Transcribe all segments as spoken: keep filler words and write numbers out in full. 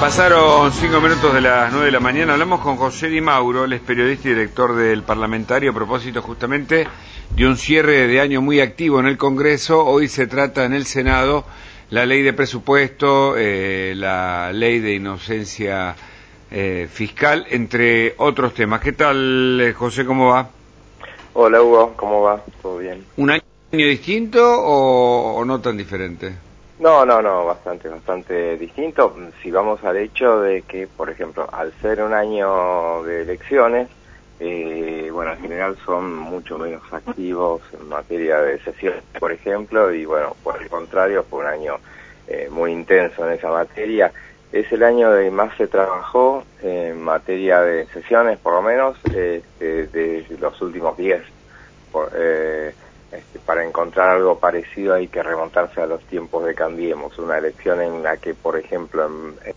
Pasaron cinco minutos de las nueve de la mañana. Hablamos con José Di Mauro, él es periodista y director del Parlamentario, a propósito justamente de un cierre de año muy activo en el Congreso. Hoy se trata en el Senado la ley de presupuesto, eh, la ley de inocencia eh, fiscal, entre otros temas. ¿Qué tal, eh, José? ¿Cómo va? Hola, Hugo, ¿cómo va? ¿Todo bien? ¿Un año distinto o, o no tan diferente? No, no, no, bastante, bastante distinto. Si vamos al hecho de que, por ejemplo, al ser un año de elecciones, eh, bueno, en general son mucho menos activos en materia de sesiones, por ejemplo, y bueno, por el contrario, fue un año eh, muy intenso en esa materia. Es el año de más se trabajó en materia de sesiones, por lo menos, eh, de, de los últimos diez. Por, eh, Este, para encontrar algo parecido hay que remontarse a los tiempos de Cambiemos, una elección en la que, por ejemplo, en,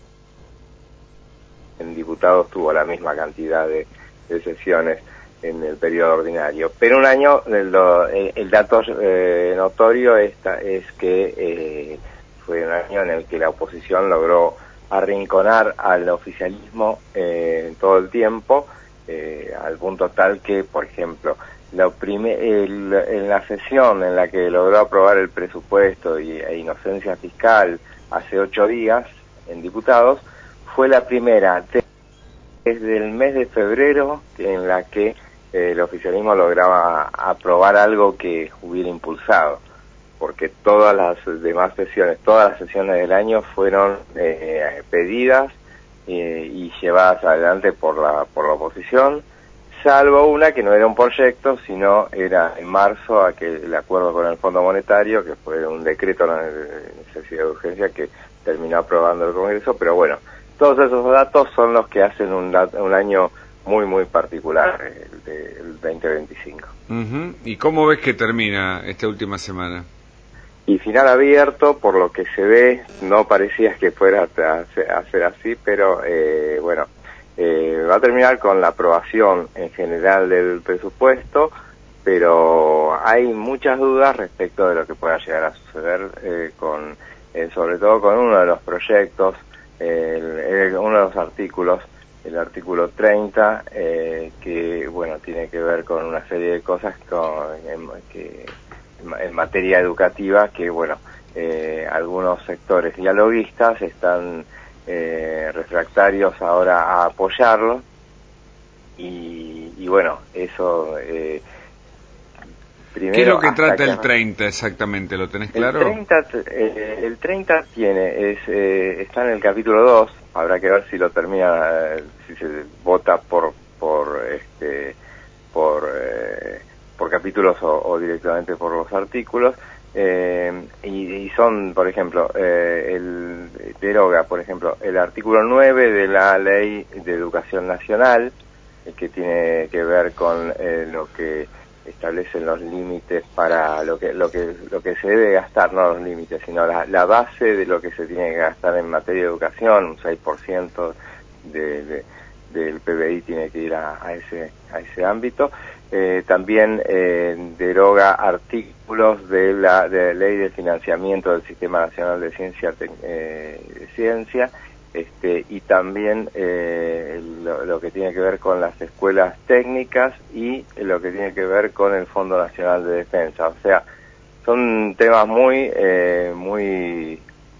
en diputados tuvo la misma cantidad de, de sesiones en el periodo ordinario. Pero un año, el, el dato eh, notorio esta, es que eh, fue un año en el que la oposición logró arrinconar al oficialismo eh, todo el tiempo, eh, al punto tal que, por ejemplo, Lo prime, el, en la sesión en la que logró aprobar el presupuesto y, e inocencia fiscal hace ocho días en diputados, fue la primera desde el mes de febrero en la que eh, el oficialismo lograba aprobar algo que hubiera impulsado, porque todas las demás sesiones, todas las sesiones del año fueron eh, pedidas eh, y llevadas adelante por la, por la oposición, salvo una que no era un proyecto, sino era en marzo aquel, el acuerdo con el Fondo Monetario, que fue un decreto de necesidad de urgencia que terminó aprobando el Congreso, pero bueno, todos esos datos son los que hacen un, un año muy, muy particular, el, de, el veinte veinticinco. Uh-huh. ¿Y cómo ves que termina esta última semana? Y final abierto, por lo que se ve, no parecía que fuera a ser, a ser así, pero eh, bueno, Eh, va a terminar con la aprobación en general del presupuesto, pero hay muchas dudas respecto de lo que pueda llegar a suceder eh, con, eh, sobre todo con uno de los proyectos, eh, el, el, uno de los artículos, el artículo treinta, eh, que bueno, tiene que ver con una serie de cosas con, en, que, en materia educativa que bueno, eh, algunos sectores dialoguistas están Eh, refractarios ahora a apoyarlo y, y bueno, eso eh, primero... ¿Qué es lo que trata que, el treinta exactamente? ¿Lo tenés claro? El treinta, eh, el treinta tiene, es, eh, está en el capítulo dos, habrá que ver si lo termina, eh, si se vota por por este por eh, por capítulos o, o directamente por los artículos. Eh, y, y son, por ejemplo, eh, el deroga, por ejemplo, el artículo nueve de la Ley de Educación Nacional, eh, que tiene que ver con eh, lo que establecen los límites para lo que lo que lo que se debe gastar, no los límites, sino la, la base de lo que se tiene que gastar en materia de educación, un seis por ciento de, de, del P B I tiene que ir a, a ese a ese ámbito. Eh, también eh, deroga artículos de la, de la Ley de Financiamiento del Sistema Nacional de Ciencia, eh, de Ciencia este, y también eh, lo, lo que tiene que ver con las escuelas técnicas y lo que tiene que ver con el Fondo Nacional de Defensa. O sea, son temas muy, eh, muy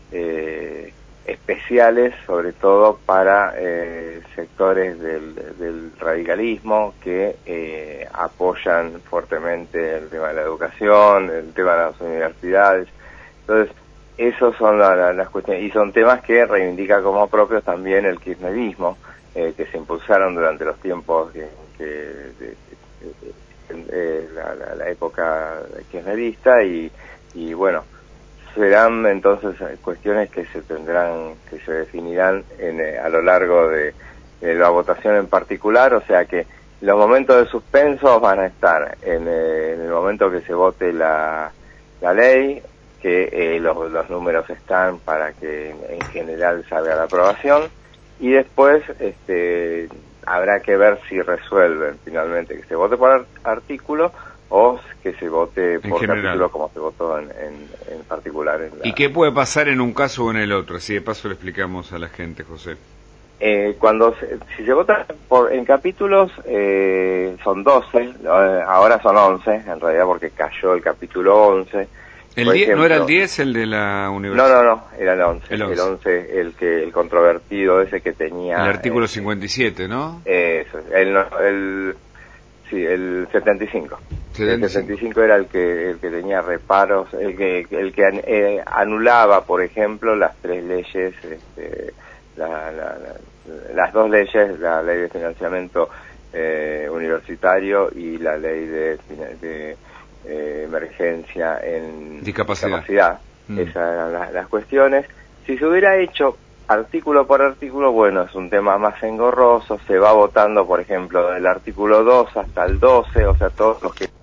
eh, especiales, sobre todo para eh, sectores del, del radicalismo que eh, apoyan fuertemente el tema de la educación, el tema de las universidades. Entonces, esos son la, la, las cuestiones, y son temas que reivindica como propios también el kirchnerismo, eh, que se impulsaron durante los tiempos que, que de, de, de, de, la, la, la época kirchnerista, y, y bueno, serán entonces cuestiones que se tendrán, que se definirán en, eh, a lo largo de, de la votación en particular, o sea que los momentos de suspenso van a estar en, eh, en el momento que se vote la, la ley, que eh, los, los números están para que en general salga la aprobación, y después este habrá que ver si resuelven finalmente que se vote por artículo o que se vote en por general. capítulo como se votó en, en, en particular. En la... ¿Y qué puede pasar en un caso o en el otro? Así de paso le explicamos a la gente, José. Eh, cuando se, si se vota por en capítulos eh, son doce, eh, ahora son once, en realidad porque cayó el capítulo once. ¿El diez, ejemplo, ¿no era el diez el de la universidad? No, no, no, era el once. El once, el, once, el que el controvertido ese que tenía... El artículo eh, cincuenta y siete, ¿no? Eso, el, el, sí, el setenta y cinco. setenta y cinco. El setenta y cinco era el que el que tenía reparos, el que el que eh, anulaba, por ejemplo, las tres leyes, este, la, la, la, las dos leyes, la ley de financiamiento eh, universitario y la ley de, de eh, emergencia en discapacidad. discapacidad. Mm. Esas eran las, las cuestiones. Si se hubiera hecho artículo por artículo, bueno, es un tema más engorroso, se va votando, por ejemplo, del artículo dos hasta el doce, o sea, todos los que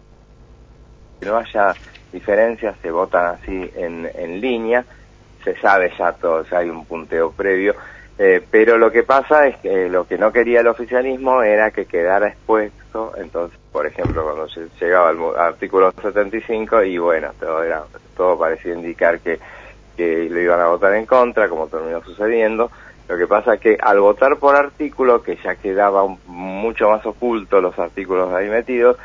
no haya diferencias se votan así en, en línea, se sabe ya todo, o sea, hay un punteo previo, eh, pero lo que pasa es que lo que no quería el oficialismo era que quedara expuesto, entonces, por ejemplo, cuando se llegaba al artículo setenta y cinco, y bueno, todo, era, todo parecía indicar que que lo iban a votar en contra, como terminó sucediendo. Lo que pasa es que al votar por artículo, que ya quedaba un, mucho más oculto los artículos ahí metidos,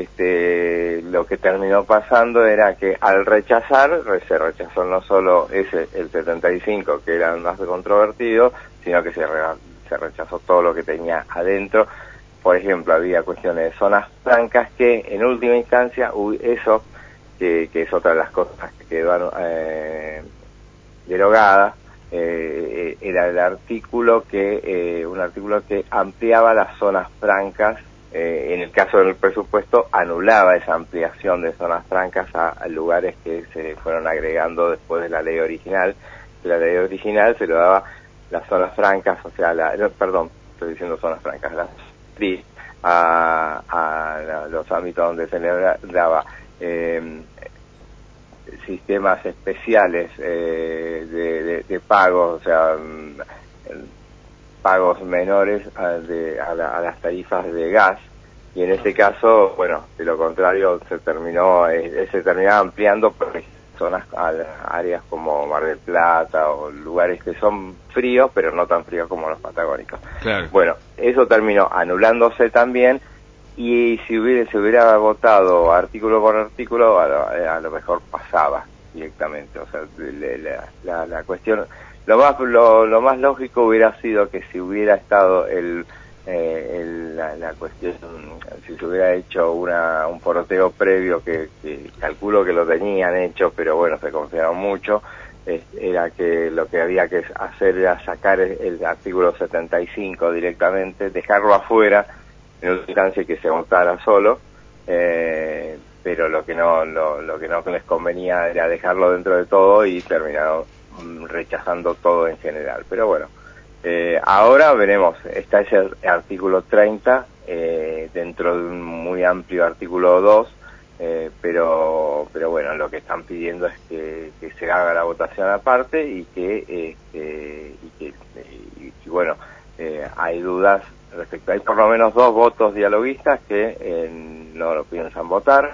este, lo que terminó pasando era que al rechazar, se rechazó no solo ese, el setenta y cinco, que era el más controvertido, sino que se, re, se rechazó todo lo que tenía adentro. Por ejemplo, había cuestiones de zonas francas que, en última instancia, eso, que, que es otra de las cosas que quedaron eh, derogada, eh, era el artículo que eh, un artículo que ampliaba las zonas francas, eh, en el caso del presupuesto anulaba esa ampliación de zonas francas a, a lugares que se fueron agregando después de la ley original. La ley original se lo daba las zonas francas, o sea, la, no, perdón, estoy diciendo zonas francas, las a, a, a los ámbitos donde se le daba eh, sistemas especiales eh, de, de, de pagos, o sea, pagos menores a, de, a, la, a las tarifas de gas, y en este caso, bueno, de lo contrario se terminó, eh, se terminaba ampliando por zonas, a, áreas como Mar del Plata o lugares que son fríos, pero no tan fríos como los patagónicos. Claro. Bueno, eso terminó anulándose también. Y si hubiera, se hubiera votado artículo por artículo, a lo, a lo mejor pasaba directamente. O sea, la, la, la cuestión, lo más lo, lo más lógico hubiera sido que si hubiera estado el, eh, el la, la cuestión, si se hubiera hecho una un poroteo previo, que, que calculo que lo tenían hecho, pero bueno, se confiaron mucho, es, era que lo que había que hacer era sacar el, el artículo setenta y cinco directamente, dejarlo afuera, en una instancia que se votara solo, eh, pero lo que no lo, lo que no les convenía era dejarlo dentro de todo y terminaron mm, rechazando todo en general. Pero bueno, eh, ahora veremos, está ese artículo treinta eh, dentro de un muy amplio artículo dos, eh, pero pero bueno, lo que están pidiendo es que, que se haga la votación aparte y que este, y que y, y bueno, eh, hay dudas respecto. Hay por lo menos dos votos dialoguistas que eh, no lo piensan votar.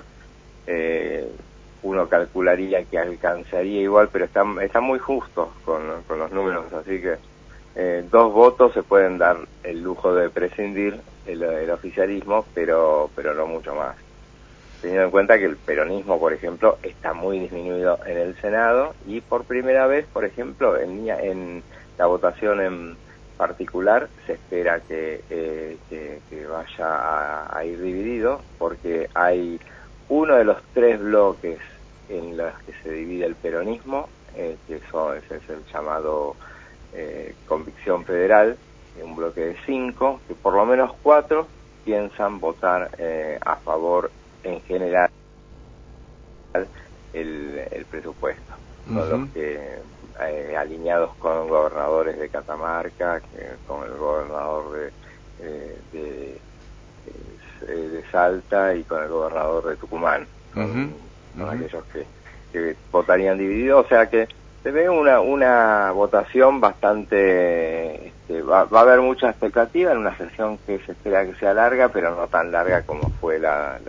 Eh, uno calcularía que alcanzaría igual, pero están están muy justos con, con los números, así que eh, dos votos se pueden dar el lujo de prescindir el, el oficialismo, pero pero no mucho más. Teniendo en cuenta que el peronismo, por ejemplo, está muy disminuido en el Senado y por primera vez, por ejemplo, en, en la votación en particular se espera que, eh, que, que vaya a, a ir dividido, porque hay uno de los tres bloques en los que se divide el peronismo, eh, que son, ese es el llamado eh, Convicción Federal, un bloque de cinco, que por lo menos cuatro piensan votar eh, a favor en general el, el presupuesto. Son uh-huh. los que eh, alineados con gobernadores de Catamarca, que, con el gobernador de, eh, de, de, de Salta y con el gobernador de Tucumán, con, uh-huh. con uh-huh. aquellos que, que votarían divididos, o sea que se ve una una votación bastante, este, va, va a haber mucha expectativa en una sesión que se espera que sea larga, pero no tan larga como fue la, la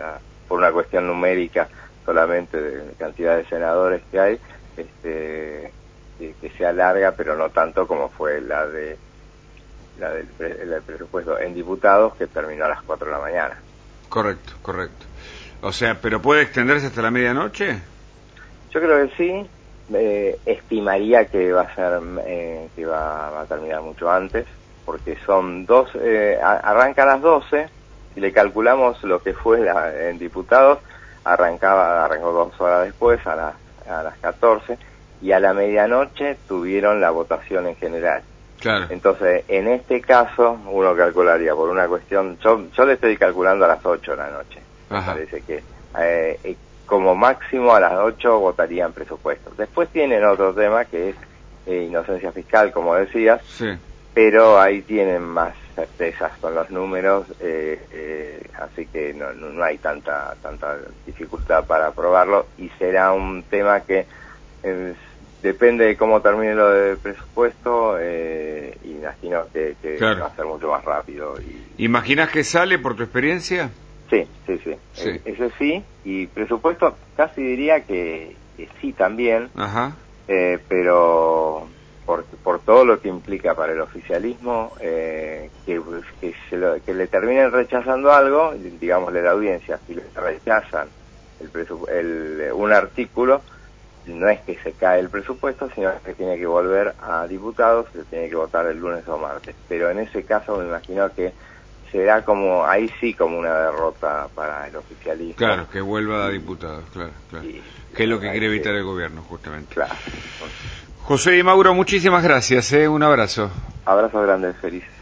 por una cuestión numérica solamente de cantidad de senadores que hay, este, que, que sea larga, pero no tanto como fue la de la del, pre, la del presupuesto en diputados, que terminó a las cuatro de la mañana. Correcto, correcto. O sea, ¿pero puede extenderse hasta la medianoche? Yo creo que sí. Eh, estimaría que va a ser eh, que va, va a terminar mucho antes, porque son dos, eh, arranca a las doce, si le calculamos lo que fue la, en diputados, arrancaba, arrancó dos horas después, a las, a las catorce, y a la medianoche tuvieron la votación en general. Claro. Entonces, en este caso, uno calcularía por una cuestión, yo, yo le estoy calculando a las ocho de la noche. Ajá. Me parece que eh, como máximo a las ocho votarían presupuestos. Después tienen otro tema que es eh, inocencia fiscal, como decías, sí. Pero ahí tienen más certezas con los números, eh, eh, así que no, no, no hay tanta tanta dificultad para aprobarlo, y será un tema que eh, depende de cómo termine lo del presupuesto, eh, imagino que, que claro. va a ser mucho más rápido. Y... ¿Imaginas que sale por tu experiencia? Sí, sí, sí, sí. Eh, ese sí, y presupuesto casi diría que, que sí también, Ajá. Eh, pero por, por todo lo que implica para el oficialismo, eh, que, que, se lo, que le terminen rechazando algo, digámosle la audiencia, si le rechazan el presup el, un artículo, no es que se cae el presupuesto, sino que tiene que volver a diputados, se tiene que votar el lunes o martes. Pero en ese caso me imagino que será como, ahí sí como una derrota para el oficialismo. Claro, que vuelva a diputados, claro, claro. Y, que es lo que quiere evitar el gobierno, justamente. Claro. José Di Mauro, muchísimas gracias, ¿eh? Un abrazo. Abrazo grande, feliz.